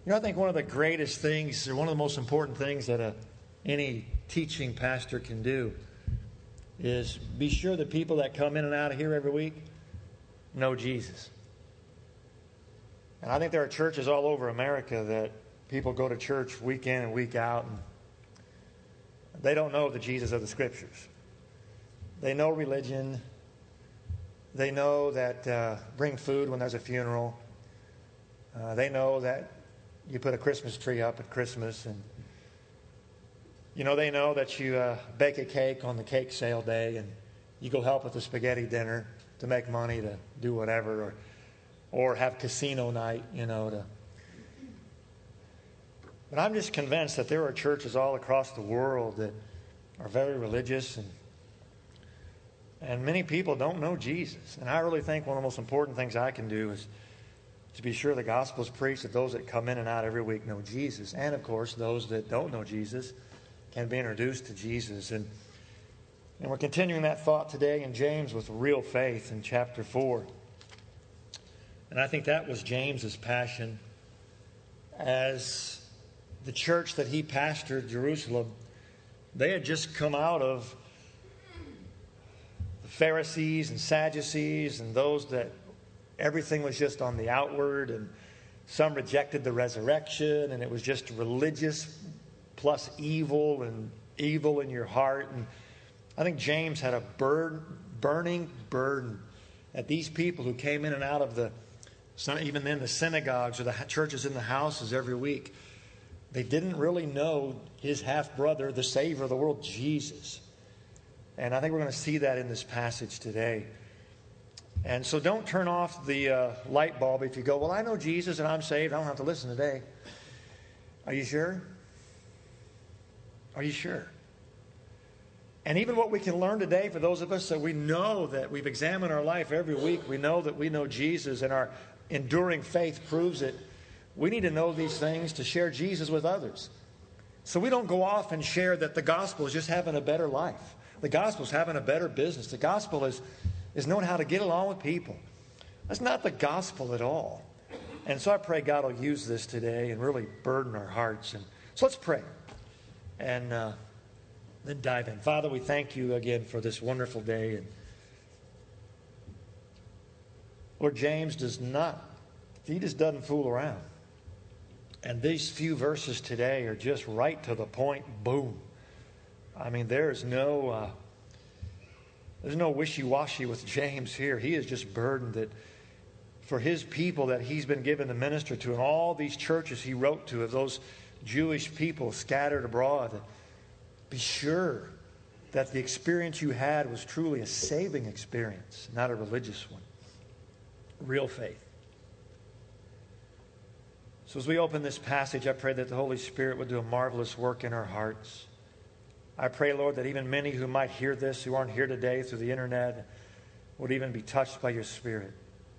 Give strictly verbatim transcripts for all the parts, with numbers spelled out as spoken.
You know, I think one of the greatest things, or one of the most important things that a, any teaching pastor can do is be sure that people that come in and out of here every week know Jesus. And I think there are churches all over America that people go to church week in and week out, and they don't know the Jesus of the Scriptures. They know religion. They know that uh, bring food when there's a funeral. Uh, they know that you put a Christmas tree up at Christmas, and you know they know that you uh, bake a cake on the cake sale day, and you go help with the spaghetti dinner to make money to do whatever, or or have casino night, you know. To. But I'm just convinced that there are churches all across the world that are very religious, and and many people don't know Jesus. And I really think one of the most important things I can do is to be sure the gospel is preached, that those that come in and out every week know Jesus. And, of course, those that don't know Jesus can be introduced to Jesus. And, and we're continuing that thought today in James with real faith in chapter four. And I think that was James's passion as the church that he pastored, Jerusalem. They had just come out of the Pharisees and Sadducees and those that everything was just on the outward, and some rejected the resurrection, and it was just religious plus evil and evil in your heart. And I think James had a burden, burning burden at these people who came in and out of the, even then the synagogues or the churches in the houses every week. They didn't really know his half-brother, the Savior of the world, Jesus. And I think we're going to see that in this passage today. And so don't turn off the uh, light bulb if you go, well, I know Jesus and I'm saved. I don't have to listen today. Are you sure? Are you sure? And even what we can learn today, for those of us that we know that we've examined our life every week, we know that we know Jesus and our enduring faith proves it. We need to know these things to share Jesus with others. So we don't go off and share that the gospel is just having a better life. The gospel is having a better business. The gospel is is knowing how to get along with people. That's not the gospel at all. And so I pray God will use this today and really burden our hearts. And so let's pray and uh, then dive in. Father, we thank you again for this wonderful day. And Lord, James does not, he just doesn't fool around. And these few verses today are just right to the point. Boom. I mean, there's no... Uh, There's no wishy-washy with James here. He is just burdened that for his people that he's been given to minister to, and all these churches he wrote to of those Jewish people scattered abroad, be sure that the experience you had was truly a saving experience, not a religious one. Real faith. So as we open this passage, I pray that the Holy Spirit would do a marvelous work in our hearts. I pray, Lord, that even many who might hear this, who aren't here today through the internet, would even be touched by your Spirit.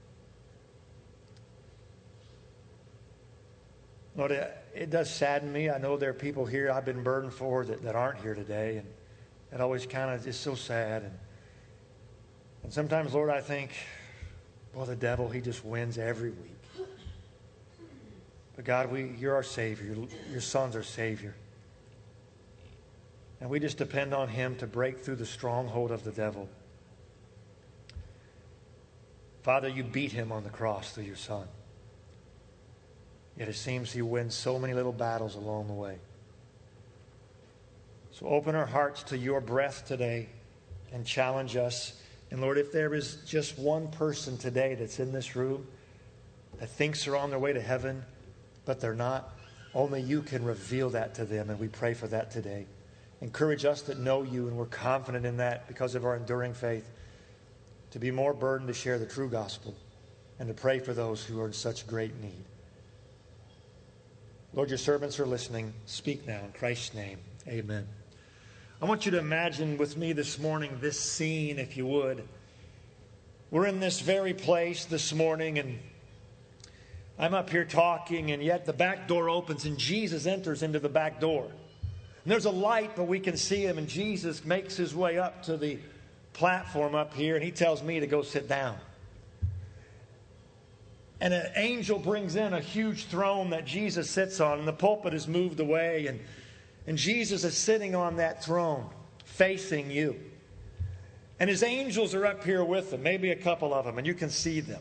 Lord, it, it does sadden me. I know there are people here I've been burdened for that, that aren't here today, and it always kind of is so sad. And, and sometimes, Lord, I think, well, the devil, he just wins every week. But God, we, you're our Savior. Your, your Son's our Savior. And we just depend on him to break through the stronghold of the devil. Father, you beat him on the cross through your Son. Yet it seems he wins so many little battles along the way. So open our hearts to your breath today and challenge us. And Lord, if there is just one person today that's in this room that thinks they're on their way to heaven, but they're not, only you can reveal that to them, and we pray for that today. Encourage us that know you, and we're confident in that because of our enduring faith, to be more burdened to share the true gospel and to pray for those who are in such great need. Lord, your servants are listening. Speak now in Christ's name. Amen. I want you to imagine with me this morning this scene, if you would. We're in this very place this morning, and I'm up here talking, and yet the back door opens, and Jesus enters into the back door. And there's a light, but we can see him, and Jesus makes his way up to the platform up here, and he tells me to go sit down. And an angel brings in a huge throne that Jesus sits on, and the pulpit is moved away, and, and Jesus is sitting on that throne, facing you. And his angels are up here with him, maybe a couple of them, and you can see them.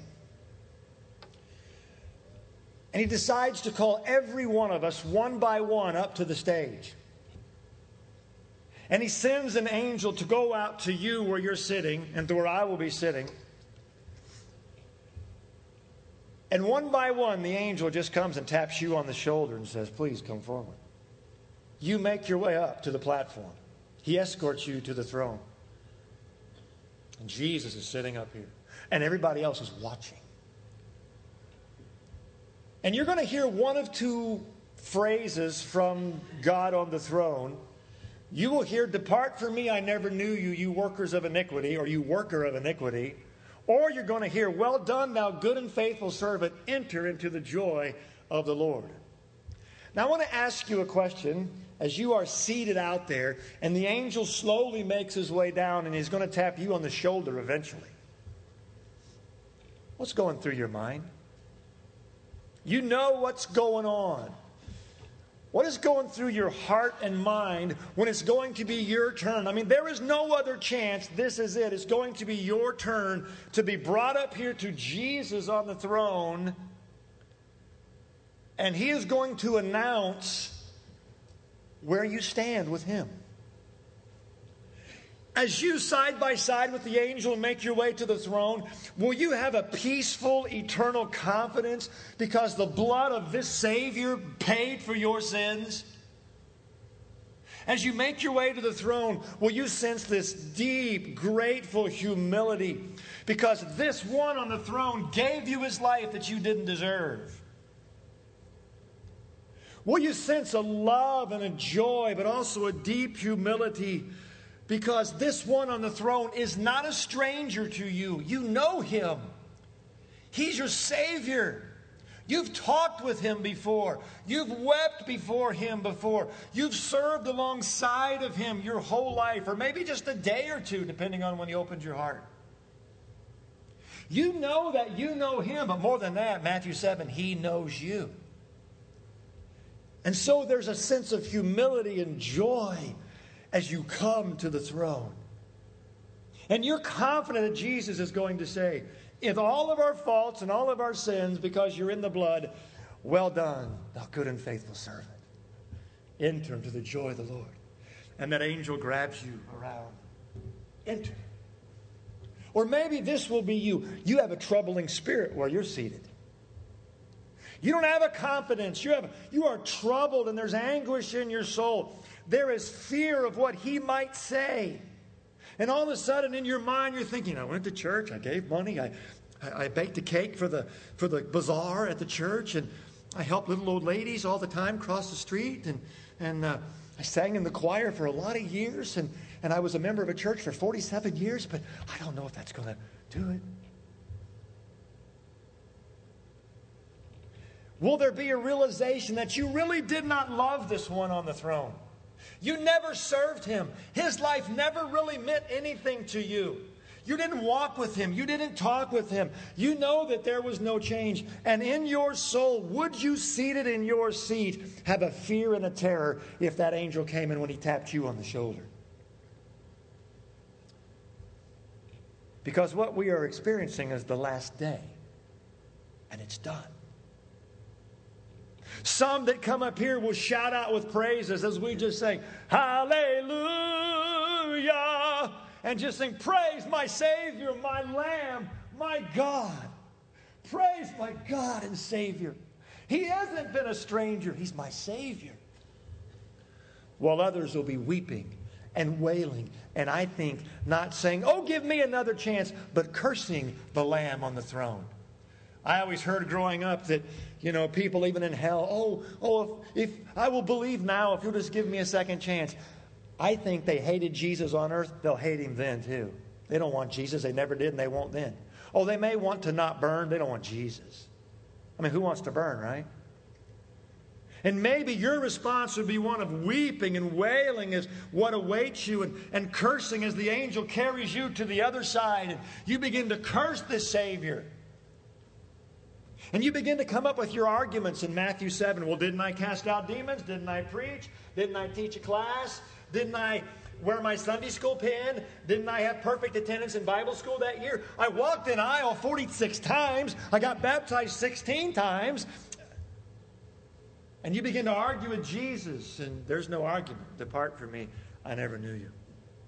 And he decides to call every one of us, one by one, up to the stage. And he sends an angel to go out to you where you're sitting, and to where I will be sitting. And one by one, the angel just comes and taps you on the shoulder and says, please come forward. You make your way up to the platform. He escorts you to the throne. And Jesus is sitting up here. And everybody else is watching. And you're going to hear one of two phrases from God on the throne. You will hear, depart from me, I never knew you, you workers of iniquity, or you worker of iniquity. Or you're going to hear, well done, thou good and faithful servant, enter into the joy of the Lord. Now I want to ask you a question as you are seated out there, and the angel slowly makes his way down, and he's going to tap you on the shoulder eventually. What's going through your mind? You know what's going on. What is going through your heart and mind when it's going to be your turn? I mean, there is no other chance. This is it. It's going to be your turn to be brought up here to Jesus on the throne. And he is going to announce where you stand with him. As you side by side with the angel make your way to the throne, will you have a peaceful, eternal confidence because the blood of this Savior paid for your sins? As you make your way to the throne, will you sense this deep, grateful humility because this one on the throne gave you his life that you didn't deserve? Will you sense a love and a joy, but also a deep humility because this one on the throne is not a stranger to you. You know him. He's your Savior. You've talked with him before. You've wept before him before. You've served alongside of him your whole life, or maybe just a day or two, depending on when you opened your heart. You know that you know him, but more than that, Matthew seven, he knows you. And so there's a sense of humility and joy as you come to the throne. And you're confident that Jesus is going to say, in all of our faults and all of our sins, because you're in the blood, well done, thou good and faithful servant. Enter into the joy of the Lord. And that angel grabs you around. Enter. Or maybe this will be you. You have a troubling spirit where you're seated. You don't have a confidence. You have, you are troubled and there's anguish in your soul. There is fear of what he might say. And all of a sudden in your mind you're thinking, I went to church, I gave money, I, I, I baked a cake for the, for the bazaar at the church, and I helped little old ladies all the time cross the street, and, and uh, I sang in the choir for a lot of years, and, and I was a member of a church for forty-seven years, but I don't know if that's going to do it. Will there be a realization that you really did not love this one on the throne? You never served him. His life never really meant anything to you. You didn't walk with him. You didn't talk with him. You know that there was no change. And in your soul, would you, seated in your seat, have a fear and a terror if that angel came in when he tapped you on the shoulder? Because what we are experiencing is the last day. And it's done. Some that come up here will shout out with praises as we just sing, hallelujah, and just sing, praise my Savior, my Lamb, my God. Praise my God and Savior. He hasn't been a stranger. He's my Savior. While others will be weeping and wailing, and I think not saying, oh, give me another chance, but cursing the Lamb on the throne. I always heard growing up that, you know, people even in hell, oh, oh, if, if I will believe now if you'll just give me a second chance. I think they hated Jesus on earth. They'll hate him then too. They don't want Jesus. They never did and they won't then. Oh, they may want to not burn. They don't want Jesus. I mean, who wants to burn, right? And maybe your response would be one of weeping and wailing as what awaits you, and, and cursing as the angel carries you to the other side and you begin to curse this Savior. And you begin to come up with your arguments in Matthew seven. Well, didn't I cast out demons? Didn't I preach? Didn't I teach a class? Didn't I wear my Sunday school pin? Didn't I have perfect attendance in Bible school that year? I walked in aisle forty-six times. I got baptized sixteen times. And you begin to argue with Jesus, and there's no argument. Depart from me, I never knew you.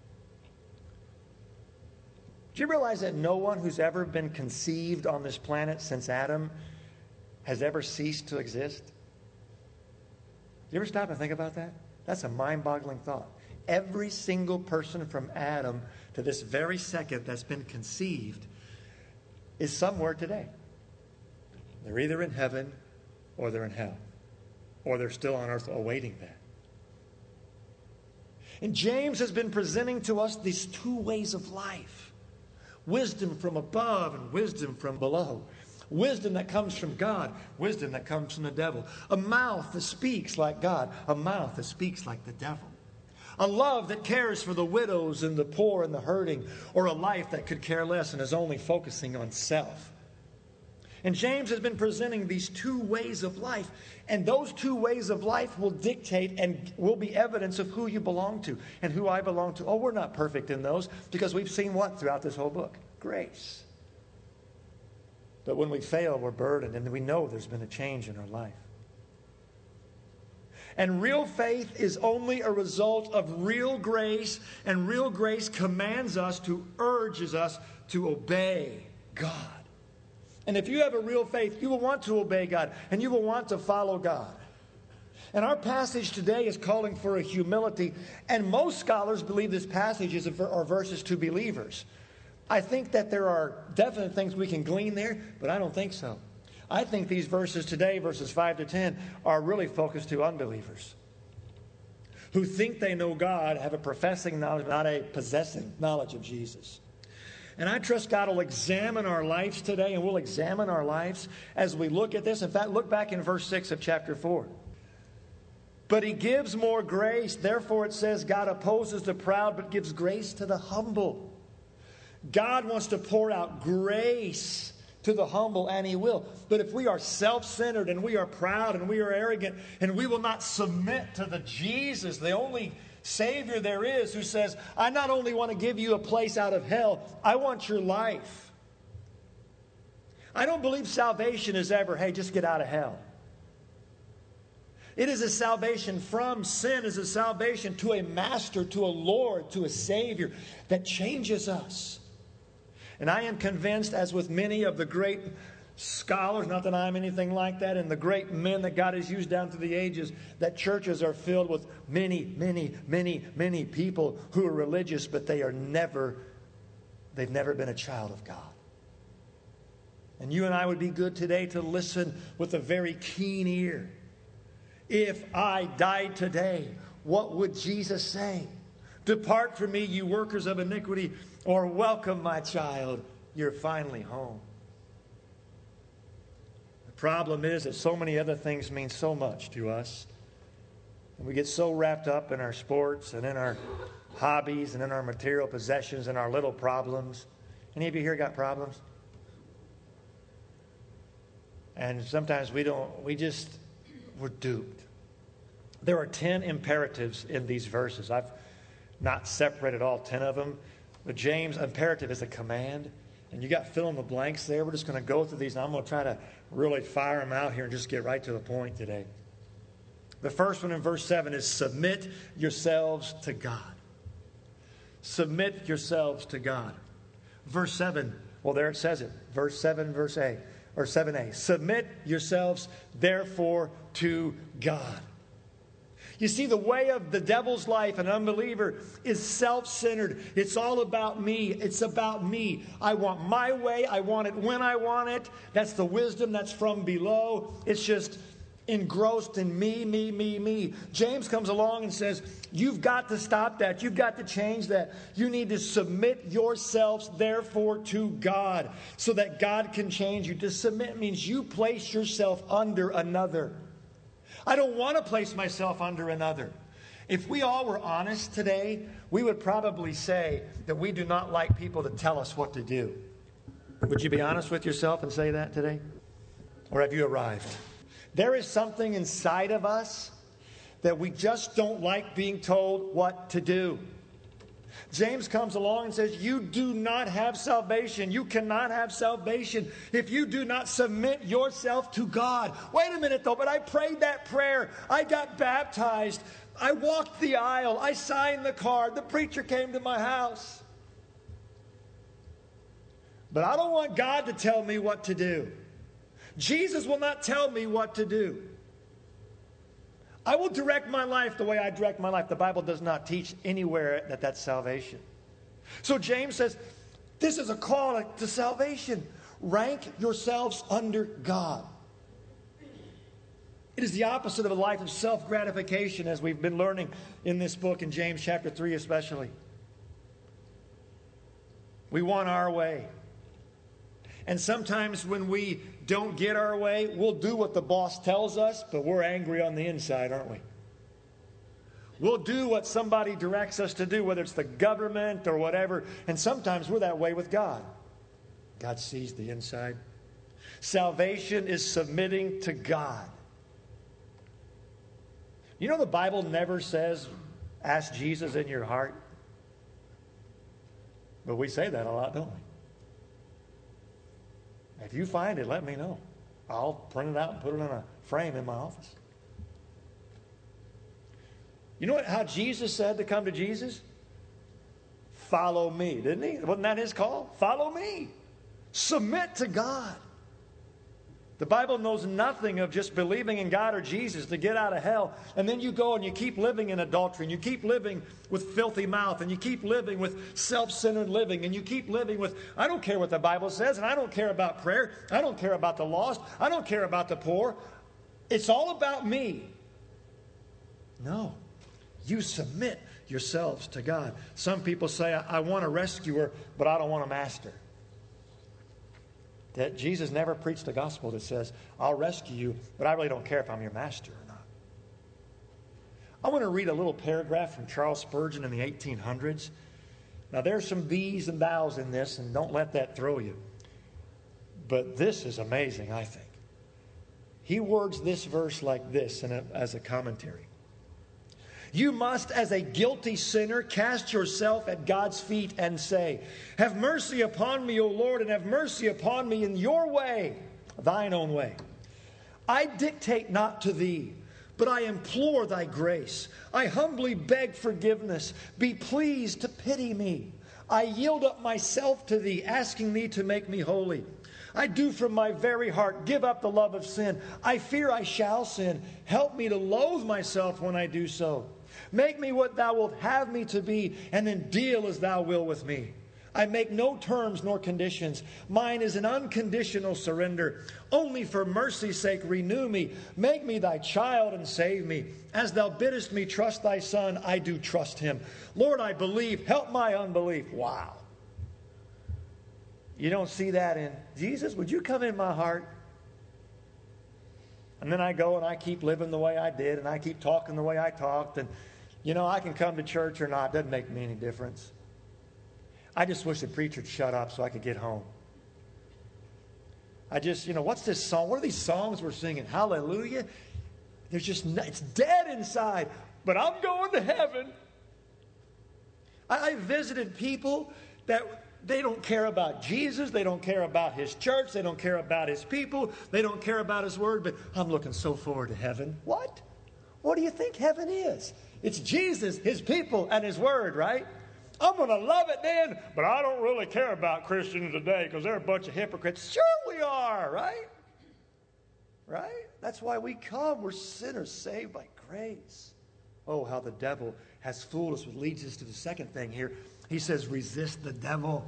Do you realize that no one who's ever been conceived on this planet since Adam has ever ceased to exist? You ever stop and think about that? That's a mind-boggling thought. Every single person from Adam to this very second that's been conceived is somewhere today. They're either in heaven or they're in hell. Or they're still on earth awaiting that. And James has been presenting to us these two ways of life. Wisdom from above and wisdom from below. Wisdom that comes from God. Wisdom that comes from the devil. A mouth that speaks like God. A mouth that speaks like the devil. A love that cares for the widows and the poor and the hurting. Or a life that could care less and is only focusing on self. And James has been presenting these two ways of life. And those two ways of life will dictate and will be evidence of who you belong to and who I belong to. Oh, we're not perfect in those because we've seen what throughout this whole book? Grace. But when we fail, we're burdened and we know there's been a change in our life. And real faith is only a result of real grace, and real grace commands us to, urges us to obey God. And if you have a real faith, you will want to obey God, and you will want to follow God. And our passage today is calling for a humility, and most scholars believe this passage is a, are verses to believers. I think that there are definite things we can glean there, but I don't think so. I think these verses today, verses five to ten, are really focused to unbelievers who think they know God, have a professing knowledge, not a possessing knowledge of Jesus. And I trust God will examine our lives today, and we'll examine our lives as we look at this. In fact, look back in verse six of chapter four. But he gives more grace. Therefore it says God opposes the proud, but gives grace to the humble. God wants to pour out grace to the humble, and he will. But if we are self-centered and we are proud and we are arrogant and we will not submit to the Jesus, the only Savior there is, who says, I not only want to give you a place out of hell, I want your life. I don't believe salvation is ever, hey, just get out of hell. It is a salvation from sin, is a salvation to a master, to a Lord, to a Savior that changes us. And I am convinced, as with many of the great scholars, not that I'm anything like that, and the great men that God has used down through the ages, that churches are filled with many, many, many, many people who are religious, but they are never, they've never been a child of God. And you and I would be good today to listen with a very keen ear. If I died today, what would Jesus say? Depart from me, you workers of iniquity, or welcome, my child, you're finally home. The problem is that so many other things mean so much to us. And we get so wrapped up in our sports and in our hobbies and in our material possessions and our little problems. Any of you here got problems? And sometimes we don't, we just, we're duped. There are ten imperatives in these verses. I've not separated all ten of them. But James, imperative is a command. And you got fill in the blanks there. We're just going to go through these. And I'm going to try to really fire them out here and just get right to the point today. The first one in verse seven is submit yourselves to God. Submit yourselves to God. Verse seven, well, there it says it. Verse seven, verse A, or seven A. Submit yourselves, therefore, to God. You see, the way of the devil's life, an unbeliever, is self-centered. It's all about me. It's about me. I want my way. I want it when I want it. That's the wisdom that's from below. It's just engrossed in me, me, me, me. James comes along and says, you've got to stop that. You've got to change that. You need to submit yourselves, therefore, to God so that God can change you. To submit means you place yourself under another. I don't want to place myself under another. If we all were honest today, we would probably say that we do not like people to tell us what to do. Would you be honest with yourself and say that today? Or have you arrived? There is something inside of us that we just don't like being told what to do. James comes along and says, you do not have salvation. You cannot have salvation if you do not submit yourself to God. Wait a minute though, but I prayed that prayer. I got baptized. I walked the aisle. I signed the card. The preacher came to my house. But I don't want God to tell me what to do. Jesus will not tell me what to do. I will direct my life the way I direct my life. The Bible does not teach anywhere that that's salvation. So James says, this is a call to salvation. Rank yourselves under God. It is the opposite of a life of self-gratification, as we've been learning in this book, in James chapter three especially. We want our way. And sometimes when we don't get our way, we'll do what the boss tells us, but we're angry on the inside, aren't we? We'll do what somebody directs us to do, whether it's the government or whatever, and sometimes we're that way with God. God sees the inside. Salvation is submitting to God. You know the Bible never says, ask Jesus in your heart. But we say that a lot, don't we? If you find it, let me know. I'll print it out and put it in a frame in my office. You know what, how Jesus said to come to Jesus? Follow me, didn't he? Wasn't that his call? Follow me. Submit to God. The Bible knows nothing of just believing in God or Jesus to get out of hell. And then you go and you keep living in adultery. And you keep living with filthy mouth. And you keep living with self-centered living. And you keep living with, I don't care what the Bible says. And I don't care about prayer. I don't care about the lost. I don't care about the poor. It's all about me. No. You submit yourselves to God. Some people say, I, I want a rescuer, but I don't want a master. That Jesus never preached a gospel that says, I'll rescue you, but I really don't care if I'm your master or not. I want to read a little paragraph from Charles Spurgeon in the eighteen hundreds. Now, there's some these and thous in this, and don't let that throw you. But this is amazing, I think. He words this verse like this in a, as a commentary. You must, as a guilty sinner, cast yourself at God's feet and say, have mercy upon me, O Lord, and have mercy upon me in your way, thine own way. I dictate not to thee, but I implore thy grace. I humbly beg forgiveness. Be pleased to pity me. I yield up myself to thee, asking thee to make me holy. I do from my very heart give up the love of sin. I fear I shall sin. Help me to loathe myself when I do so. Make me what thou wilt have me to be, and then deal as thou wilt with me. I make no terms nor conditions. Mine is an unconditional surrender. Only for mercy's sake renew me. Make me thy child and save me. As thou biddest me trust thy Son, I do trust him. Lord, I believe. Help my unbelief. Wow. You don't see that in Jesus? Would you come in my heart? And then I go and I keep living the way I did, and I keep talking the way I talked, and you know, I can come to church or not. It doesn't make me any difference. I just wish the preacher would shut up so I could get home. I just, you know, what's this song? What are these songs we're singing? Hallelujah. There's just, it's dead inside, but I'm going to heaven. I, I visited people that they don't care about Jesus. They don't care about his church. They don't care about his people. They don't care about his word, but I'm looking so forward to heaven. What? What do you think heaven is? It's Jesus, his people, and his word, right? I'm going to love it then, but I don't really care about Christians today because they're a bunch of hypocrites. Sure we are, right? Right? That's why we come. We're sinners saved by grace. Oh, how the devil has fooled us, which leads us to the second thing here. He says, resist the devil.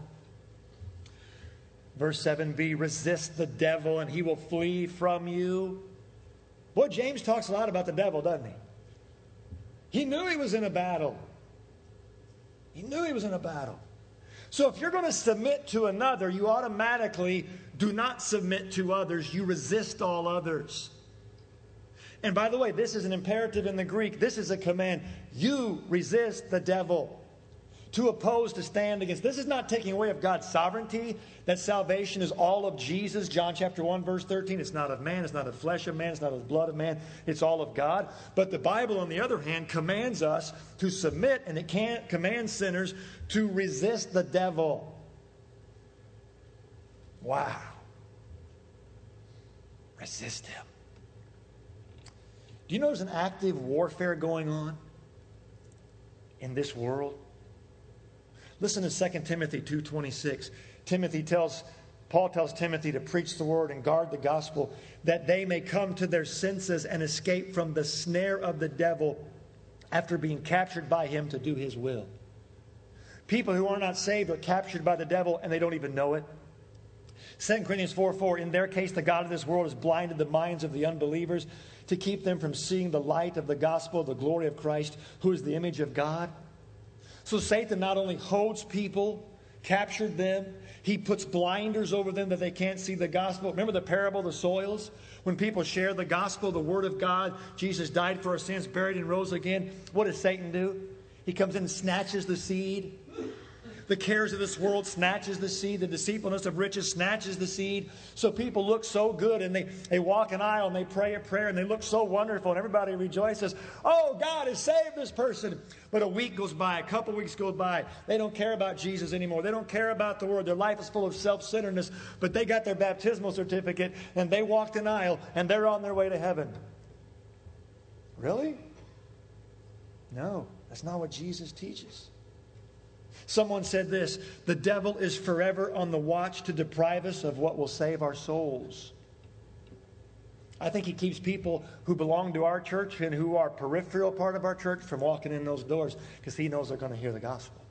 Verse seven b, resist the devil and he will flee from you. Boy, James talks a lot about the devil, doesn't he? He knew he was in a battle. He knew he was in a battle. So if you're going to submit to another, you automatically do not submit to others. You resist all others. And by the way, this is an imperative in the Greek. This is a command. You resist the devil. To oppose, to stand against. This is not taking away of God's sovereignty, that salvation is all of Jesus. John chapter one, verse thirteen. It's not of man, it's not of flesh of man, it's not of the blood of man. It's all of God. But the Bible, on the other hand, commands us to submit, and it can't command sinners to resist the devil. Wow. Resist him. Do you know there's an active warfare going on in this world? Listen to Second Timothy two twenty-six. Timothy tells, Paul tells Timothy to preach the word and guard the gospel, that they may come to their senses and escape from the snare of the devil after being captured by him to do his will. People who are not saved are captured by the devil and they don't even know it. Second Corinthians four four, in their case, the God of this world has blinded the minds of the unbelievers to keep them from seeing the light of the gospel, the glory of Christ, who is the image of God. So Satan not only holds people, captured them, he puts blinders over them that they can't see the gospel. Remember the parable of the soils? When people share the gospel, the word of God, Jesus died for our sins, buried and rose again. What does Satan do? He comes in and snatches the seed. The cares of this world snatches the seed. The deceitfulness of riches snatches the seed. So people look so good, and they, they walk an aisle and they pray a prayer and they look so wonderful, and everybody rejoices. Oh, God has saved this person. But a week goes by, a couple weeks go by. They don't care about Jesus anymore. They don't care about the word. Their life is full of self-centeredness. But they got their baptismal certificate and they walked an aisle and they're on their way to heaven. Really? No, that's not what Jesus teaches. Someone said this, the devil is forever on the watch to deprive us of what will save our souls. I think he keeps people who belong to our church and who are peripheral part of our church from walking in those doors because he knows they're going to hear the gospel.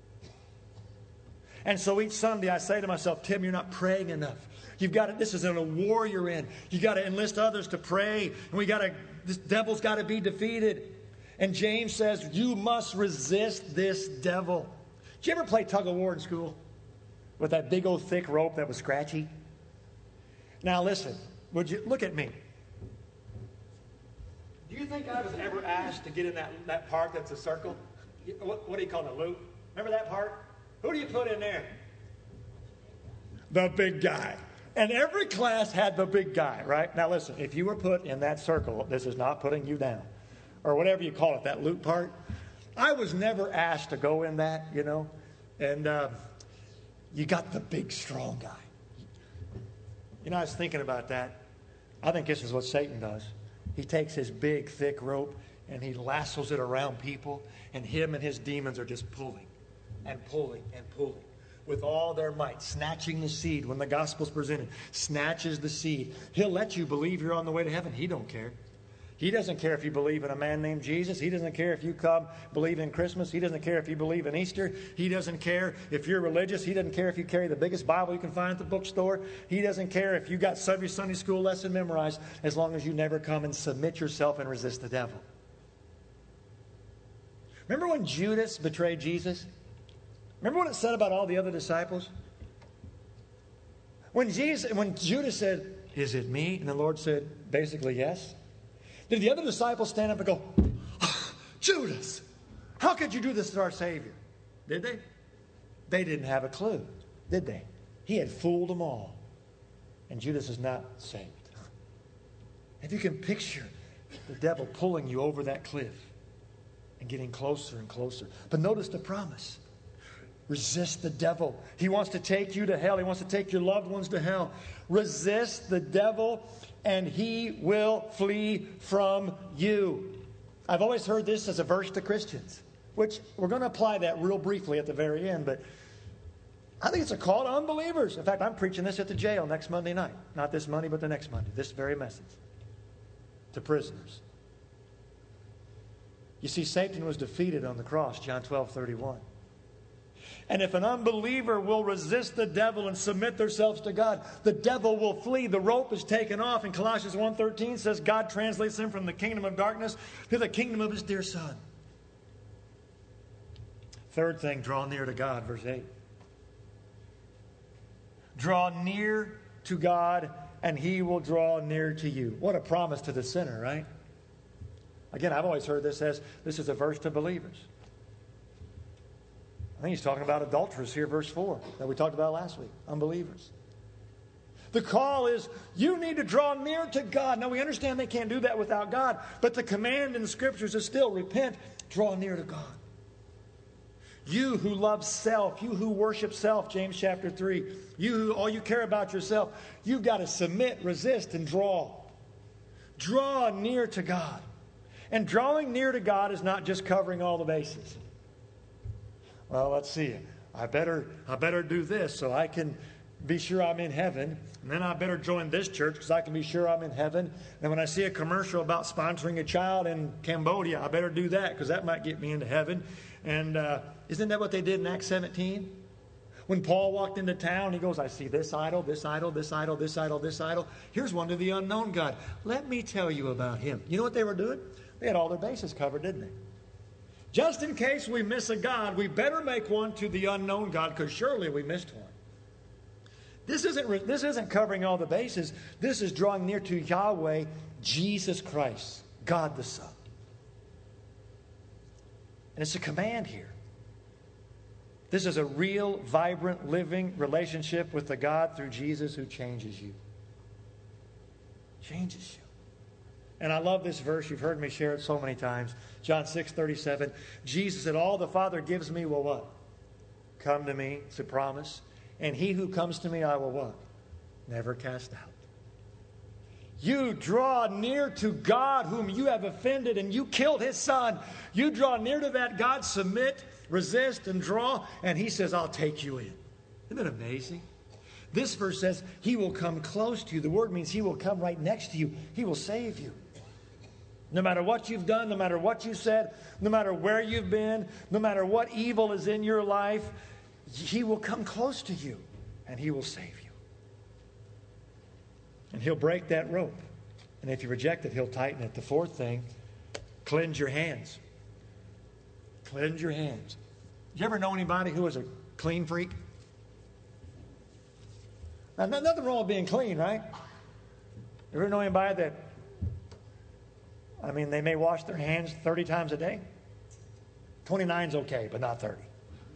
And so each Sunday I say to myself, Tim, you're not praying enough. You've got to, this is in a war you're in. You've got to enlist others to pray. And we got to, this devil's got to be defeated. And James says, you must resist this devil. Did you ever play tug of war in school? With that big old thick rope that was scratchy? Now listen, would you look at me. Do you think I was ever asked to get in that, that part that's a circle? What, what do you call it, a loop? Remember that part? Who do you put in there? The big guy. And every class had the big guy, right? Now listen, if you were put in that circle, this is not putting you down. Or whatever you call it, that loop part. I was never asked to go in that, you know. And uh, you got the big, strong guy. You know, I was thinking about that. I think this is what Satan does. He takes his big, thick rope and he lassos it around people. And him and his demons are just pulling and pulling and pulling with all their might, snatching the seed. When the gospel's presented, snatches the seed. He'll let you believe you're on the way to heaven. He don't care. He doesn't care if you believe in a man named Jesus. He doesn't care if you come believe in Christmas. He doesn't care if you believe in Easter. He doesn't care if you're religious. He doesn't care if you carry the biggest Bible you can find at the bookstore. He doesn't care if you got every Sunday school lesson memorized, as long as you never come and submit yourself and resist the devil. Remember when Judas betrayed Jesus? Remember what it said about all the other disciples? When Jesus, when Judas said, "Is it me?" and the Lord said, basically, yes. Did the other disciples stand up and go, oh, Judas, how could you do this to our Savior? Did they? They didn't have a clue, did they? He had fooled them all. And Judas is not saved. If you can picture the devil pulling you over that cliff and getting closer and closer. But notice the promise. Resist the devil. He wants to take you to hell. He wants to take your loved ones to hell. Resist the devil and he will flee from you. I've always heard this as a verse to Christians, which we're going to apply that real briefly at the very end, but I think it's a call to unbelievers. In fact, I'm preaching this at the jail next Monday night. Not this Monday, but the next Monday. This very message. To prisoners. You see, Satan was defeated on the cross, John twelve thirty-one. And if an unbeliever will resist the devil and submit themselves to God, the devil will flee. The rope is taken off. And Colossians one thirteen says God translates him from the kingdom of darkness to the kingdom of his dear Son. Third thing, draw near to God, verse eight. Draw near to God and he will draw near to you. What a promise to the sinner, right? Again, I've always heard this as, this is a verse to believers. think he's talking about adulterers here, verse four, that we talked about last week, unbelievers. The call is, you need to draw near to God. Now, we understand they can't do that without God, but the command in the Scriptures is still, repent, draw near to God. You who love self, you who worship self, James chapter three, you who all you care about yourself, you've got to submit, resist, and draw. Draw near to God. And drawing near to God is not just covering all the bases. Well, let's see. I better, I better do this so I can be sure I'm in heaven. And then I better join this church because I can be sure I'm in heaven. And when I see a commercial about sponsoring a child in Cambodia, I better do that because that might get me into heaven. And uh, isn't that what they did in Acts seventeen? When Paul walked into town, he goes, I see this idol, this idol, this idol, this idol, this idol. Here's one to the unknown God. Let me tell you about him. You know what they were doing? They had all their bases covered, didn't they? Just in case we miss a God, we better make one to the unknown God because surely we missed one. This isn't, this isn't covering all the bases. This is drawing near to Yahweh, Jesus Christ, God the Son. And it's a command here. This is a real, vibrant, living relationship with the God through Jesus who changes you. Changes you. And I love this verse. You've heard me share it so many times. John six thirty-seven. Jesus said, all the Father gives me will what? Come to me. It's a promise. And he who comes to me I will what? Never cast out. You draw near to God whom you have offended and you killed his son. You draw near to that God, submit, resist, and draw, and he says, I'll take you in. Isn't that amazing? This verse says he will come close to you. The word means he will come right next to you. He will save you. No matter what you've done, no matter what you said, no matter where you've been, no matter what evil is in your life, he will come close to you and he will save you. And he'll break that rope. And if you reject it, he'll tighten it. The fourth thing, cleanse your hands. Cleanse your hands. Did you ever know anybody who was a clean freak? Now, nothing wrong with being clean, right? You ever know anybody that, I mean, they may wash their hands thirty times a day? twenty-nine is okay, but not thirty.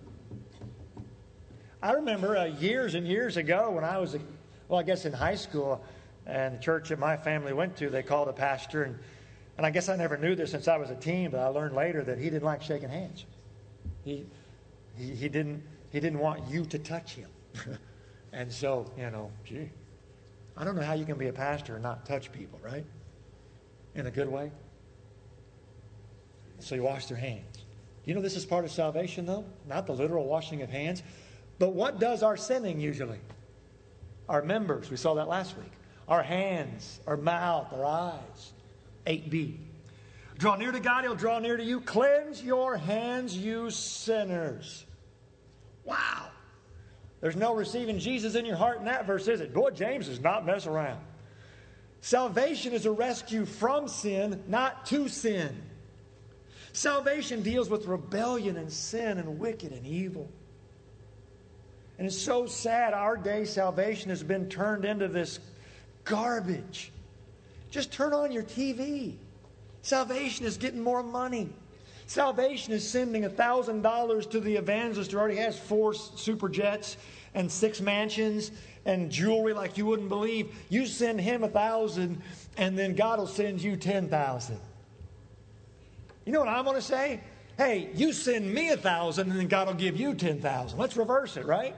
I remember uh, years and years ago when I was, a, well, I guess in high school, and the church that my family went to, they called a pastor, and, and I guess I never knew this since I was a teen, but I learned later that he didn't like shaking hands. He, he, he didn't, he didn't want you to touch him. And so, you know, gee, I don't know how you can be a pastor and not touch people, right? In a good way. So you wash their hands. You know this is part of salvation, though? Not the literal washing of hands. But what does our sinning usually? Our members. We saw that last week. Our hands, our mouth, our eyes. eight b. Draw near to God, he'll draw near to you. Cleanse your hands, you sinners. Wow. There's no receiving Jesus in your heart in that verse, is it? Boy, James does not mess around. Salvation is a rescue from sin, not to sin. Salvation deals with rebellion and sin and wicked and evil. And it's so sad our day salvation has been turned into this garbage. Just turn on your T V. Salvation is getting more money. Salvation is sending one thousand dollars to the evangelist who already has four super jets and six mansions and jewelry like you wouldn't believe. You send him one thousand dollars and then God will send you ten thousand dollars. You know what I'm going to say? Hey, you send me one thousand dollars and then God will give you ten thousand dollars. Let's reverse it, right?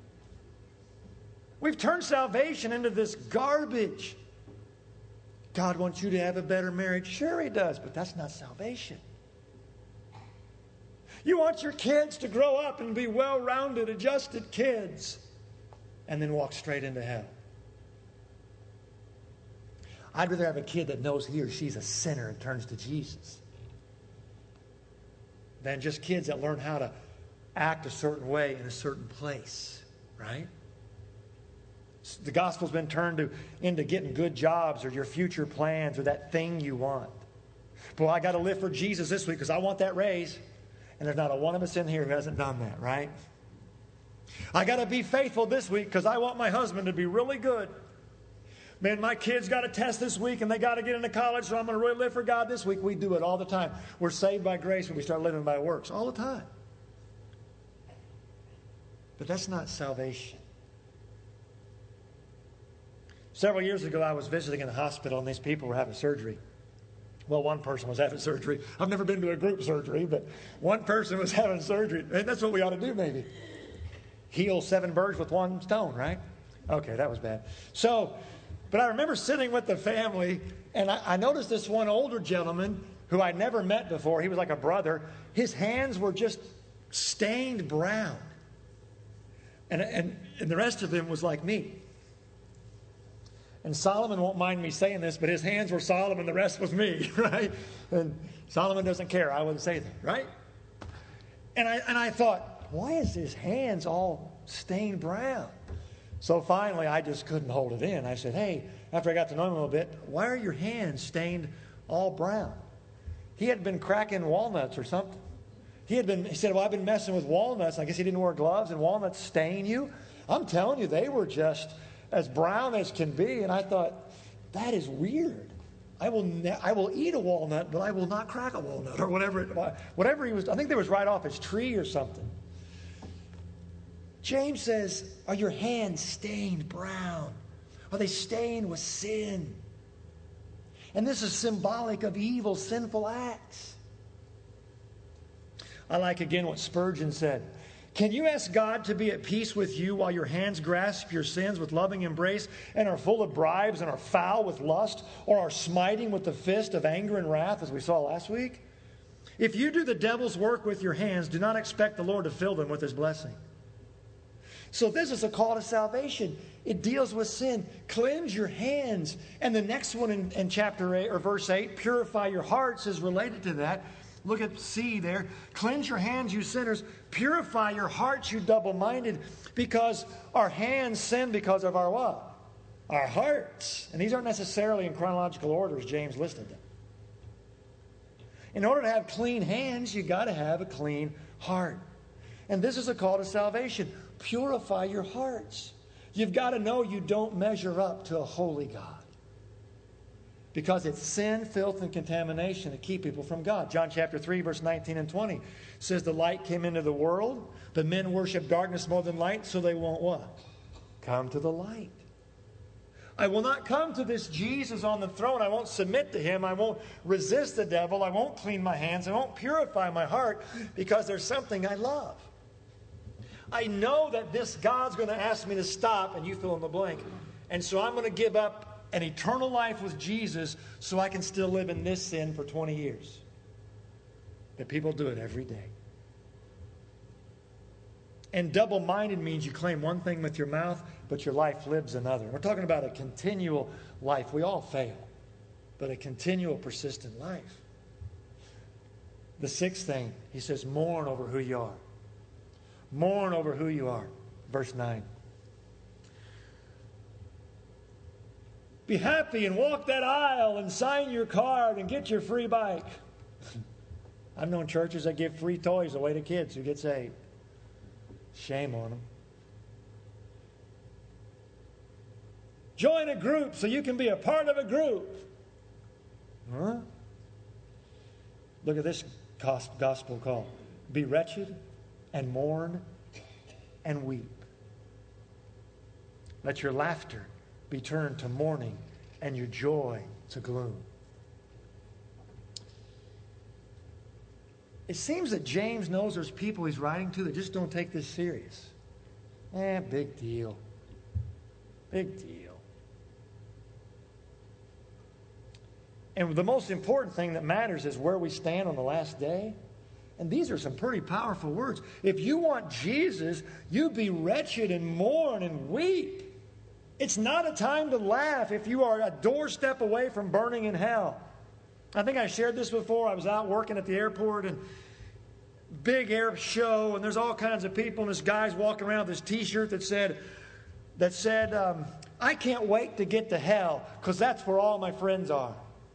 We've turned salvation into this garbage. God wants you to have a better marriage. Sure he does, but that's not salvation. You want your kids to grow up and be well-rounded, adjusted kids and then walk straight into hell. I'd rather have a kid that knows he or she's a sinner and turns to Jesus than just kids that learn how to act a certain way in a certain place, right? The gospel's been turned to, into getting good jobs or your future plans or that thing you want. Boy, I got to live for Jesus this week because I want that raise. And there's not a one of us in here who hasn't done that, right? I got to be faithful this week because I want my husband to be really good. Man, my kids got a test this week and they got to get into college, so I'm going to really live for God this week. We do it all the time. We're saved by grace when we start living by works all the time. But that's not salvation. Several years ago, I was visiting in a hospital, and these people were having surgery. Well, one person was having surgery. I've never been to a group surgery, but one person was having surgery. And that's what we ought to do, maybe. Heal seven birds with one stone, right? Okay, that was bad. So, but I remember sitting with the family, and I, I noticed this one older gentleman who I'd never met before. He was like a brother. His hands were just stained brown. And, and, and the rest of him was like me. And Solomon won't mind me saying this, but his hands were Solomon, the rest was me, right? And Solomon doesn't care. I wouldn't say that, right? And I, and I thought, why is his hands all stained brown? So finally, I just couldn't hold it in. I said, hey, after I got to know him a little bit, why are your hands stained all brown? He had been cracking walnuts or something. He had been. He said, well, I've been messing with walnuts. I guess he didn't wear gloves, and walnuts stain you. I'm telling you, they were just as brown as can be. And I thought, that is weird. I will ne- I will eat a walnut, but I will not crack a walnut or whatever it, whatever he was. I think they was right off his tree or something. James says, are your hands stained brown? Are they stained with sin? And this is symbolic of evil, sinful acts. I like again what Spurgeon said. Can you ask God to be at peace with you while your hands grasp your sins with loving embrace and are full of bribes and are foul with lust or are smiting with the fist of anger and wrath, as we saw last week? If you do the devil's work with your hands, do not expect the Lord to fill them with his blessing. So this is a call to salvation. It deals with sin. Cleanse your hands. And the next one in, in chapter eight or verse eight, purify your hearts, is related to that. Look at C there. Cleanse your hands, you sinners. Purify your hearts, you double-minded. Because our hands sin because of our what? Our hearts. And these aren't necessarily in chronological order as James listed them. In order to have clean hands, you got to have a clean heart. And this is a call to salvation. Purify your hearts. You've got to know you don't measure up to a holy God. Because it's sin, filth, and contamination that keep people from God. John chapter three, verse nineteen and twenty says, the light came into the world, but men worship darkness more than light, so they won't what? Come to the light. I will not come to this Jesus on the throne. I won't submit to him. I won't resist the devil. I won't clean my hands. I won't purify my heart because there's something I love. I know that this God's going to ask me to stop, and you fill in the blank. And so I'm going to give up an eternal life with Jesus so I can still live in this sin for twenty years. But people do it every day. And double-minded means you claim one thing with your mouth, but your life lives another. We're talking about a continual life. We all fail, but a continual, persistent life. The sixth thing, he says, mourn over who you are. Mourn over who you are. Verse nine. Be happy and walk that aisle and sign your card and get your free bike. I've known churches that give free toys away to kids who get saved. Shame on them. Join a group so you can be a part of a group. Huh? Look at this gospel call. Be wretched and mourn and weep. Let your laughter be turned to mourning and your joy to gloom. It seems that James knows there's people he's writing to that just don't take this serious. Eh, big deal. Big deal. And the most important thing that matters is where we stand on the last day. And these are some pretty powerful words. If you want Jesus, you be wretched and mourn and weep. It's not a time to laugh if you are a doorstep away from burning in hell. I think I shared this before. I was out working at the airport and big air show, and there's all kinds of people, and this guy's walking around with this T-shirt that said, that said, um, I can't wait to get to hell because that's where all my friends are.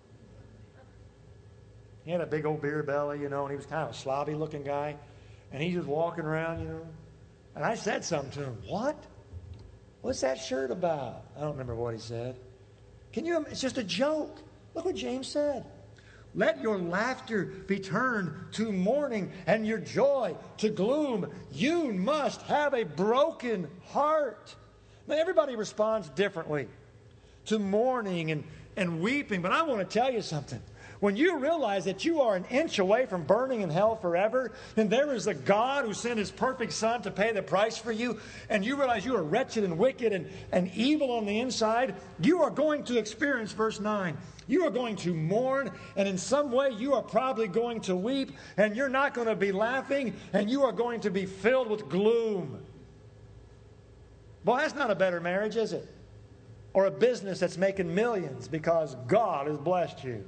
He had a big old beer belly, you know, and he was kind of a slobby looking guy, and he was walking around, you know. And I said something to him. What? What's that shirt about? I don't remember what he said. Can you? It's just a joke. Look what James said. Let your laughter be turned to mourning and your joy to gloom. You must have a broken heart. Now, everybody responds differently to mourning and, and weeping, but I want to tell you something. When you realize that you are an inch away from burning in hell forever, and there is a God who sent His perfect Son to pay the price for you, and you realize you are wretched and wicked and, and evil on the inside, you are going to experience, verse nine, you are going to mourn, and in some way you are probably going to weep, and you're not going to be laughing, and you are going to be filled with gloom. Well, that's not a better marriage, is it? Or a business that's making millions because God has blessed you.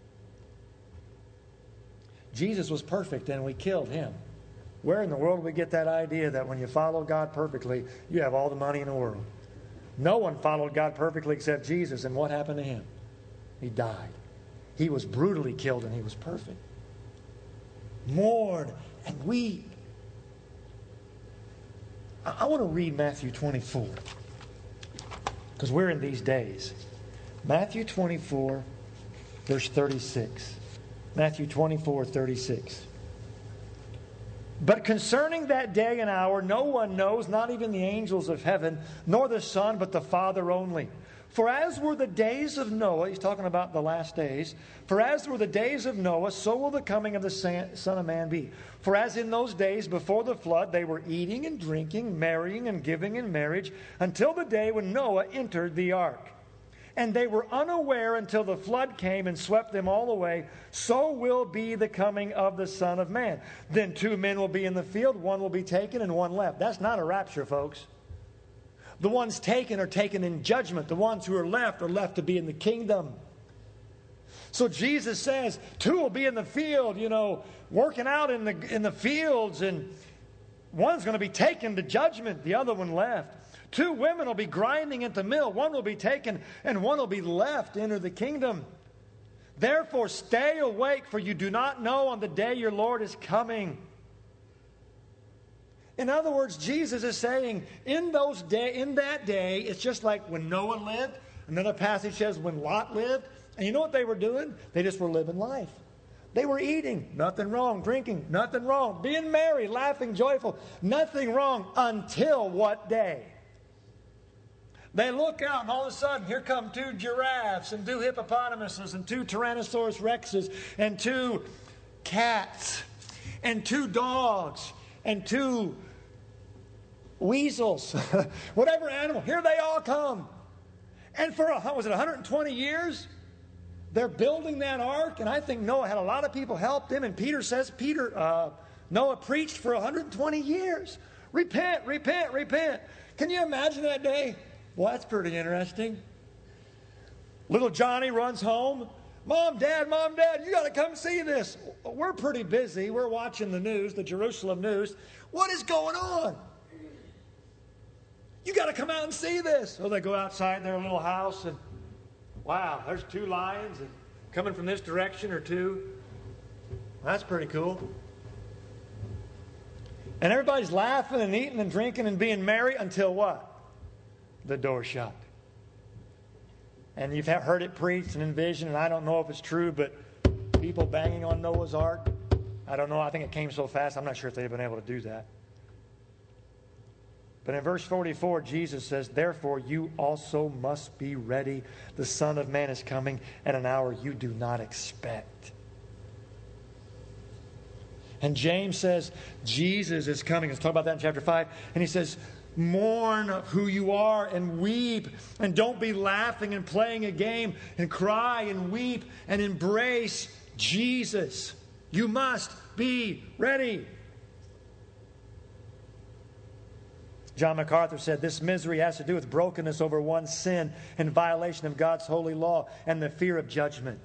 Jesus was perfect and we killed Him. Where in the world do we get that idea that when you follow God perfectly, you have all the money in the world? No one followed God perfectly except Jesus, and what happened to Him? He died. He was brutally killed and He was perfect. Mourn and weep. I, I want to read Matthew twenty-four because we're in these days. Matthew twenty-four, verse thirty-six. Matthew twenty-four, thirty-six. But concerning that day and hour, no one knows, not even the angels of heaven, nor the Son, but the Father only. For as were the days of Noah, he's talking about the last days, for as were the days of Noah, so will the coming of the Son of Man be. For as in those days before the flood, they were eating and drinking, marrying and giving in marriage, until the day when Noah entered the ark. And they were unaware until the flood came and swept them all away. So will be the coming of the Son of Man. Then two men will be in the field, one will be taken and one left. That's not a rapture, folks. The ones taken are taken in judgment. The ones who are left are left to be in the kingdom. So Jesus says, two will be in the field, you know, working out in the, in the fields, and one's going to be taken to judgment, the other one left. Two women will be grinding at the mill. One will be taken and one will be left to enter the kingdom. Therefore, stay awake, for you do not know on the day your Lord is coming. In other words, Jesus is saying, in those day, in that day, it's just like when Noah lived. Another passage says when Lot lived. And you know what they were doing? They just were living life. They were eating, nothing wrong. Drinking, nothing wrong. Being merry, laughing, joyful, nothing wrong. Until what day? They look out, and all of a sudden, here come two giraffes, and two hippopotamuses, and two Tyrannosaurus rexes, and two cats, and two dogs, and two weasels, whatever animal. Here they all come. And for, a, was it one hundred twenty years? They're building that ark, and I think Noah had a lot of people help him, and Peter says, Peter, uh, Noah preached for one hundred twenty years. Repent, repent, repent. Can you imagine that day? Well, that's pretty interesting. Little Johnny runs home. Mom, Dad, Mom, Dad, you got to come see this. We're pretty busy. We're watching the news, the Jerusalem news. What is going on? You got to come out and see this. So they go outside their little house, and wow, there's two lions and coming from this direction or two. That's pretty cool. And everybody's laughing and eating and drinking and being merry until what? The door shut. And you've heard it preached and envisioned, and I don't know if it's true, but people banging on Noah's Ark. I don't know. I think it came so fast, I'm not sure if they've been able to do that. But in verse forty-four, Jesus says, therefore you also must be ready. The Son of Man is coming at an hour you do not expect. And James says, Jesus is coming. Let's talk about that in chapter five. And he says, mourn who you are and weep, and don't be laughing and playing a game, and cry and weep and embrace Jesus. You must be ready. John MacArthur said this misery has to do with brokenness over one's sin and violation of God's holy law and the fear of judgment.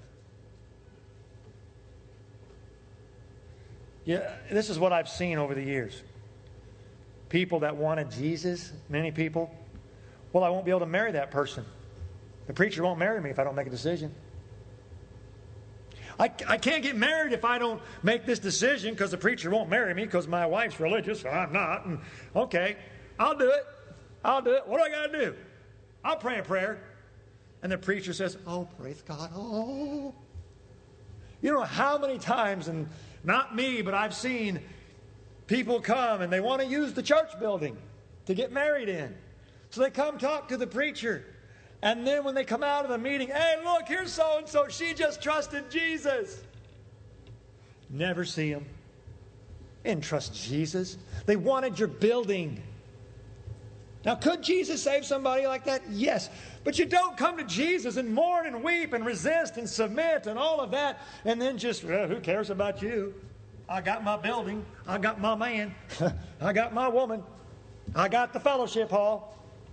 Yeah, this is what I've seen over the years. People that wanted Jesus, many people, well, I won't be able to marry that person. The preacher won't marry me if I don't make a decision. I, I can't get married if I don't make this decision because the preacher won't marry me because my wife's religious, so I'm not. And, okay, I'll do it. I'll do it. What do I got to do? I'll pray a prayer. And the preacher says, oh, praise God. Oh. You know how many times, and not me, but I've seen people come and they want to use the church building to get married in. So they come talk to the preacher. And then when they come out of the meeting, hey, look, here's so-and-so. She just trusted Jesus. Never see them. They didn't trust Jesus. They wanted your building. Now, could Jesus save somebody like that? Yes. But you don't come to Jesus and mourn and weep and resist and submit and all of that and then just, well, who cares about you? I got my building. I got my man. I got my woman. I got the fellowship hall.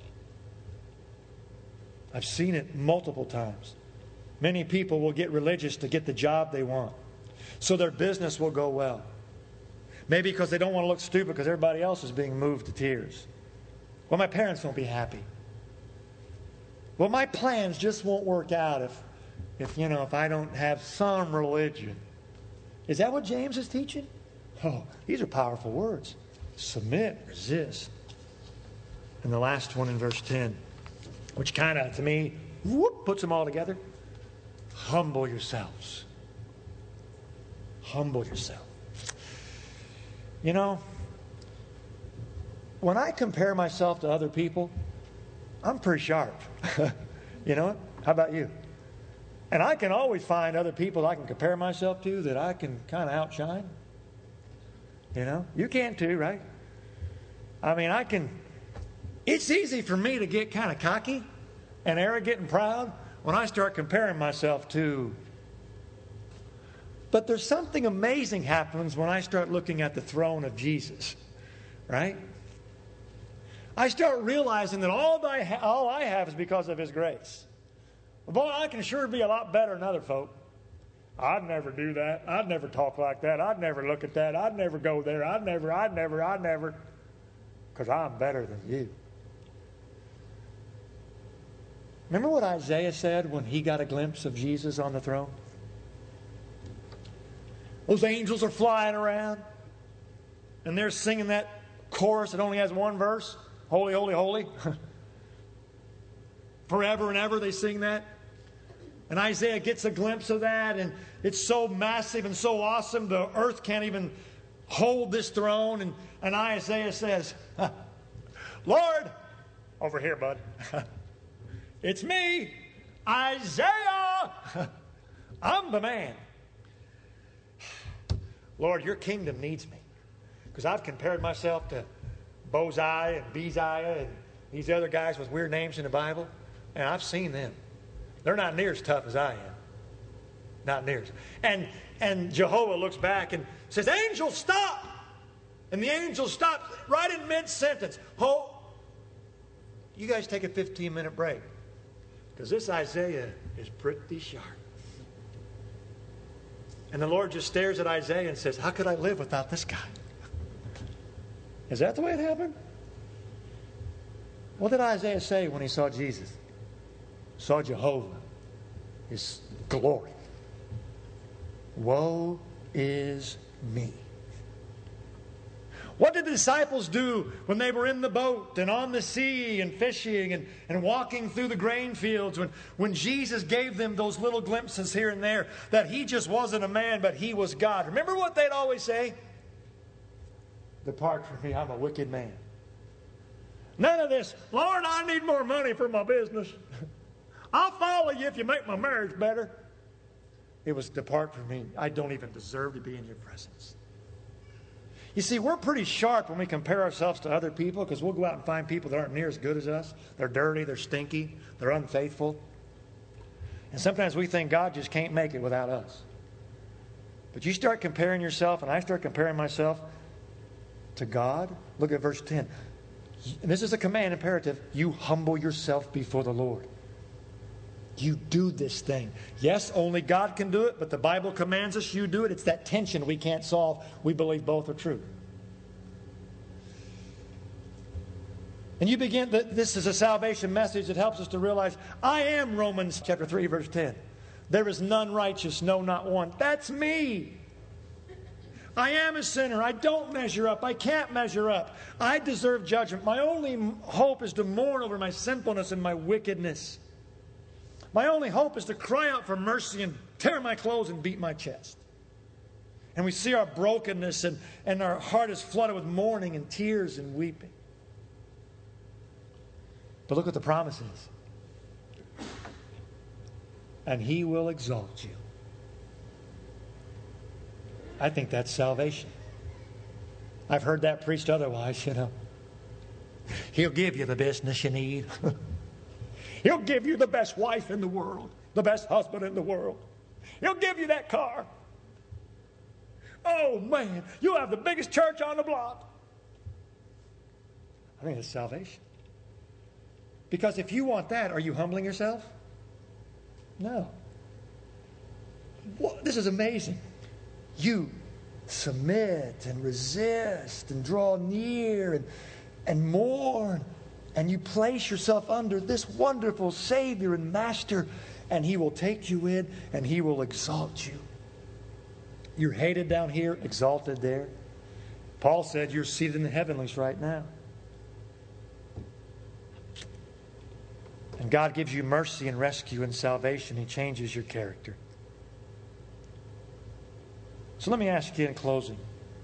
I've seen it multiple times. Many people will get religious to get the job they want, so their business will go well. Maybe because they don't want to look stupid because everybody else is being moved to tears. Well, my parents won't be happy. Well, my plans just won't work out if, if you know, if I don't have some religion. Is that what James is teaching? Oh, these are powerful words. Submit, resist. And the last one in verse ten, which kind of, to me, whoop, puts them all together. Humble yourselves. Humble yourself. You know, when I compare myself to other people, I'm pretty sharp. You know, how about you? And I can always find other people I can compare myself to that I can kind of outshine. You know, you can too, right? I mean, I can. It's easy for me to get kind of cocky and arrogant and proud when I start comparing myself to. But there's something amazing happens when I start looking at the throne of Jesus, right? I start realizing that all I, ha- all I have is because of His grace. Boy, I can sure be a lot better than other folk. I'd never do that. I'd never talk like that. I'd never look at that. I'd never go there. I'd never, I'd never, I'd never. Because I'm better than you. Remember what Isaiah said when he got a glimpse of Jesus on the throne? Those angels are flying around. And they're singing that chorus that only has one verse. Holy, holy, holy. Forever and ever they sing that. And Isaiah gets a glimpse of that. And it's so massive and so awesome. The earth can't even hold this throne. And, and Isaiah says, Lord, over here, bud. It's me, Isaiah. I'm the man. Lord, your kingdom needs me. Because I've compared myself to Bozai and Bezaiah and these other guys with weird names in the Bible. And I've seen them. They're not near as tough as I am. Not near as. And, and Jehovah looks back and says, angel, stop. And the angel stops right in mid-sentence. Oh, you guys take a fifteen-minute break. Because this Isaiah is pretty sharp. And the Lord just stares at Isaiah and says, how could I live without this guy? Is that the way it happened? What did Isaiah say when he saw Jesus? Saw Jehovah, His glory. Woe is me. What did the disciples do when they were in the boat and on the sea and fishing and, and walking through the grain fields when, when Jesus gave them those little glimpses here and there that He just wasn't a man but He was God? Remember what they'd always say? Depart from me, I'm a wicked man. None of this, Lord, I need more money for my business. I'll follow you if you make my marriage better. It was, depart from me. I don't even deserve to be in your presence. You see, we're pretty sharp when we compare ourselves to other people because we'll go out and find people that aren't near as good as us. They're dirty, they're stinky, they're unfaithful. And sometimes we think God just can't make it without us. But you start comparing yourself, and I start comparing myself to God. Look at verse ten. And this is a command imperative. You humble yourself before the Lord. You do this thing. Yes, only God can do it, but the Bible commands us you do it. It's that tension we can't solve. We believe both are true. And you begin, this is a salvation message that helps us to realize, I am Romans chapter three, verse ten. There is none righteous, no, not one. That's me. I am a sinner. I don't measure up. I can't measure up. I deserve judgment. My only hope is to mourn over my sinfulness and my wickedness. My only hope is to cry out for mercy and tear my clothes and beat my chest. And we see our brokenness, and, and our heart is flooded with mourning and tears and weeping. But look what the promise is. And He will exalt you. I think that's salvation. I've heard that preached otherwise, you know. He'll give you the business you need. He'll give you the best wife in the world, the best husband in the world. He'll give you that car. Oh, man, you'll have the biggest church on the block. I think that's salvation. Because if you want that, are you humbling yourself? No. Well, this is amazing. You submit and resist and draw near and, and mourn. And you place yourself under this wonderful Savior and Master. And He will take you in and He will exalt you. You're hated down here, exalted there. Paul said you're seated in the heavenlies right now. And God gives you mercy and rescue and salvation. He changes your character. So let me ask you in closing.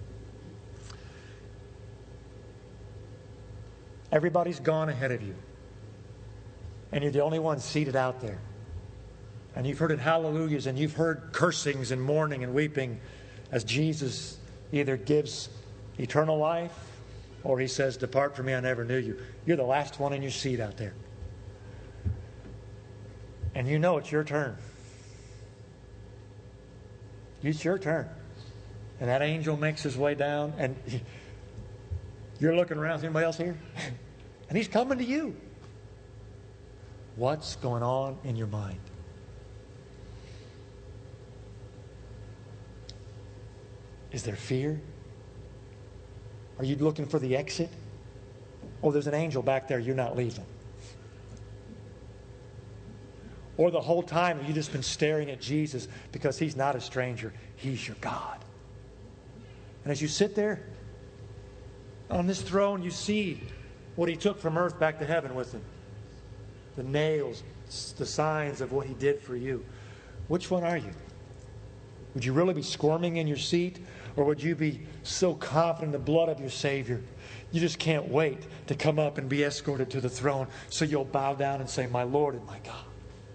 Everybody's gone ahead of you. And you're the only one seated out there. And you've heard it hallelujahs, and you've heard cursings and mourning and weeping as Jesus either gives eternal life or He says, depart from me, I never knew you. You're the last one in your seat out there. And you know it's your turn. It's your turn. And that angel makes his way down, and you're looking around. Is anybody else here? And he's coming to you. What's going on in your mind? Is there fear? Are you looking for the exit? Oh, there's an angel back there. You're not leaving. Or the whole time you've just been staring at Jesus because He's not a stranger. He's your God. And as you sit there on this throne, you see what He took from earth back to heaven with Him. The nails, the signs of what He did for you. Which one are you? Would you really be squirming in your seat? Or would you be so confident in the blood of your Savior, you just can't wait to come up and be escorted to the throne so you'll bow down and say, my Lord and my God.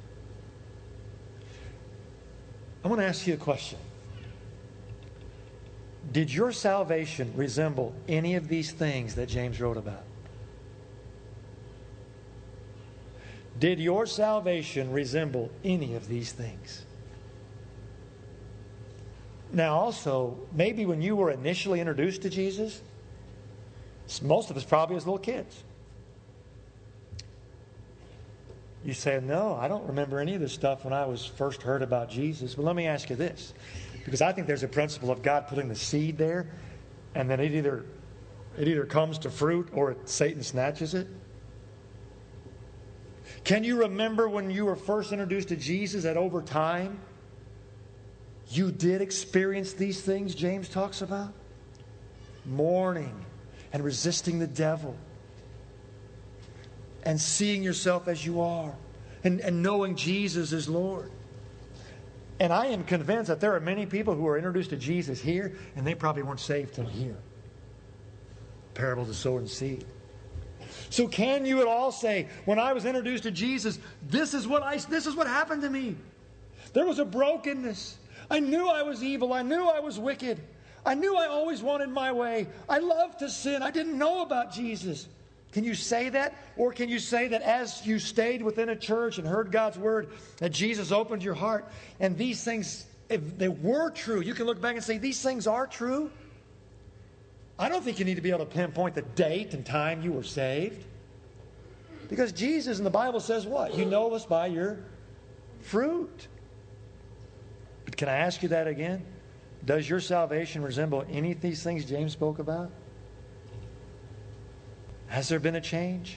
I want to ask you a question. Did your salvation resemble any of these things that James wrote about? Did your salvation resemble any of these things? Now also, maybe when you were initially introduced to Jesus, most of us probably as little kids, you say, no, I don't remember any of this stuff when I was first heard about Jesus. But let me ask you this, because I think there's a principle of God putting the seed there, and then it either it either comes to fruit or it, Satan snatches it. Can you remember when you were first introduced to Jesus that over time you did experience these things James talks about? Mourning and resisting the devil and seeing yourself as you are and, and knowing Jesus is Lord. And I am convinced that there are many people who are introduced to Jesus here and they probably weren't saved till here. Parable of the sower and seed. So can you at all say, when I was introduced to Jesus, this is what I this is what happened to me. There was a brokenness. I knew I was evil. I knew I was wicked. I knew I always wanted my way. I loved to sin. I didn't know about Jesus. Can you say that? Or can you say that as you stayed within a church and heard God's word, that Jesus opened your heart and these things, if they were true, you can look back and say, these things are true? I don't think you need to be able to pinpoint the date and time you were saved. Because Jesus in the Bible says what? You know us by your fruit. But can I ask you that again? Does your salvation resemble any of these things James spoke about? Has there been a change?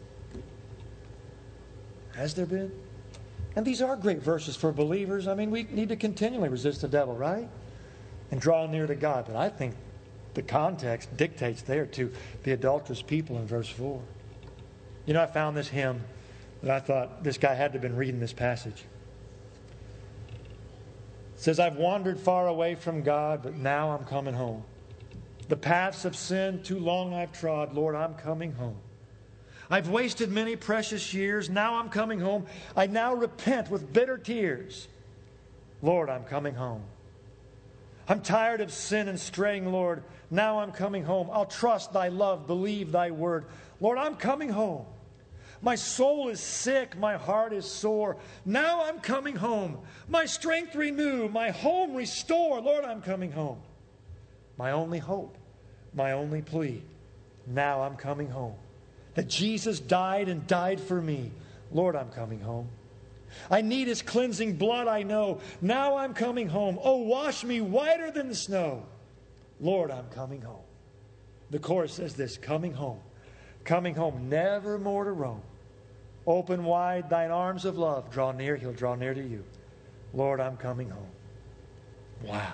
Has there been? And these are great verses for believers. I mean, we need to continually resist the devil, right? And draw near to God. But I think the context dictates there to the adulterous people in verse four. You know, I found this hymn that I thought this guy had to have been reading this passage. says, I've wandered far away from God, but now I'm coming home. The paths of sin too long I've trod. Lord, I'm coming home. I've wasted many precious years. Now I'm coming home. I now repent with bitter tears. Lord, I'm coming home. I'm tired of sin and straying, Lord. Now I'm coming home. I'll trust thy love, believe thy word. Lord, I'm coming home. My soul is sick, my heart is sore. Now I'm coming home. My strength renew, my home restore. Lord, I'm coming home. My only hope, my only plea. Now I'm coming home. That Jesus died and died for me. Lord, I'm coming home. I need His cleansing blood, I know. Now I'm coming home. Oh, wash me whiter than the snow. Lord, I'm coming home. The chorus says this, coming home. Coming home, never more to roam. Open wide thine arms of love. Draw near, He'll draw near to you. Lord, I'm coming home. Wow.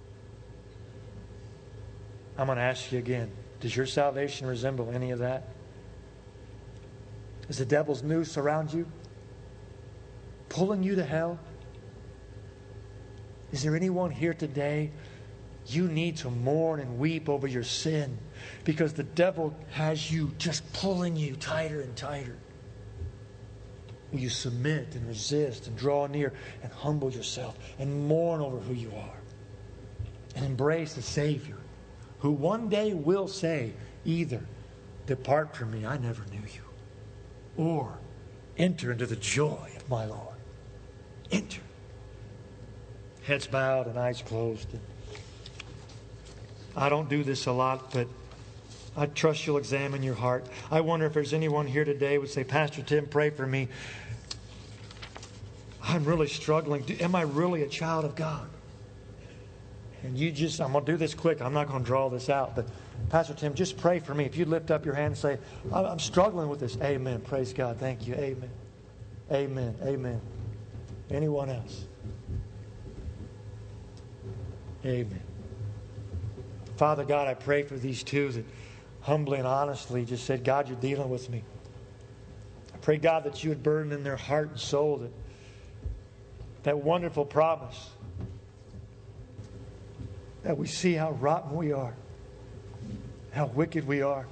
I'm going to ask you again, does your salvation resemble any of that? Is the devil's noose around you, pulling you to hell? Is there anyone here today, you need to mourn and weep over your sin because the devil has you just pulling you tighter and tighter? Will you submit and resist and draw near and humble yourself and mourn over who you are and embrace the Savior who one day will say either, depart from me, I never knew you, or enter into the joy of my Lord. Enter. Heads bowed and eyes closed. I don't do this a lot, but I trust you'll examine your heart. I wonder if there's anyone here today who would say, Pastor Tim, pray for me. I'm really struggling. Am I really a child of God? And you just, I'm going to do this quick. I'm not going to draw this out. But Pastor Tim, just pray for me. If you lift up your hand and say, I'm struggling with this. Amen. Praise God. Thank you. Amen. Amen. Amen. Anyone else? Amen. Father God, I pray for these two that humbly and honestly just said, God, you're dealing with me. I pray, God, that you would burden in their heart and soul that, that wonderful promise that we see how rotten we are, how wicked we are.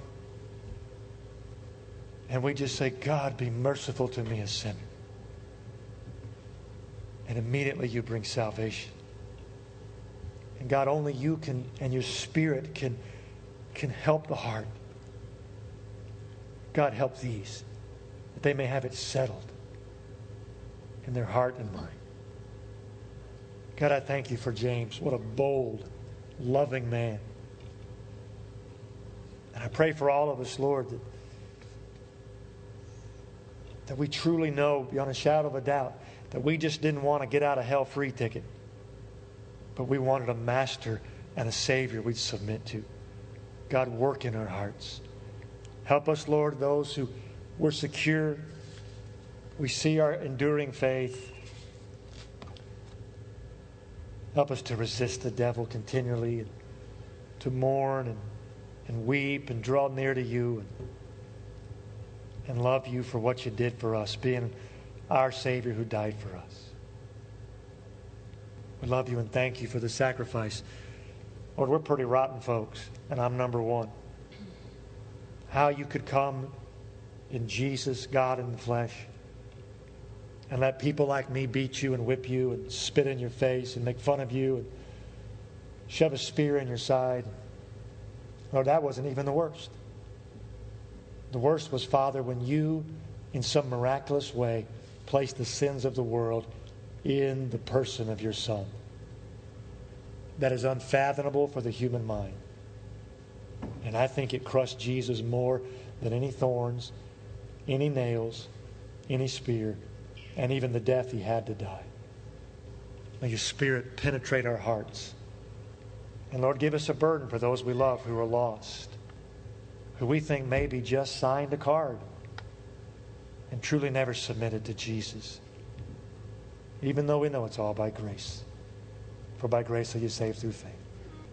And we just say, God, be merciful to me, a sinner. And immediately you bring salvation. And God, only you can, and your Spirit can, can help the heart. God, help these, that they may have it settled in their heart and mind. God, I thank you for James. What a bold, loving man. And I pray for all of us, Lord, that, that we truly know beyond a shadow of a doubt that we just didn't want to get out of hell free ticket, but we wanted a master and a Savior we'd submit to. God, work in our hearts. Help us, Lord, those who we're secure. We see our enduring faith. Help us to resist the devil continually, and to mourn and, and weep and draw near to you and, and love you for what you did for us, being our Savior who died for us. We love you and thank you for the sacrifice. Lord, we're pretty rotten folks, and I'm number one. How you could come in Jesus, God in the flesh, and let people like me beat you and whip you and spit in your face and make fun of you and shove a spear in your side. Lord, that wasn't even the worst. The worst was, Father, when you, in some miraculous way, placed the sins of the world in the person of your Son. That is unfathomable for the human mind. And I think it crushed Jesus more than any thorns, any nails, any spear, and even the death he had to die. May your Spirit penetrate our hearts. And Lord, give us a burden for those we love who are lost, who we think maybe just signed a card and truly never submitted to Jesus, even though we know it's all by grace. For by grace are you saved through faith.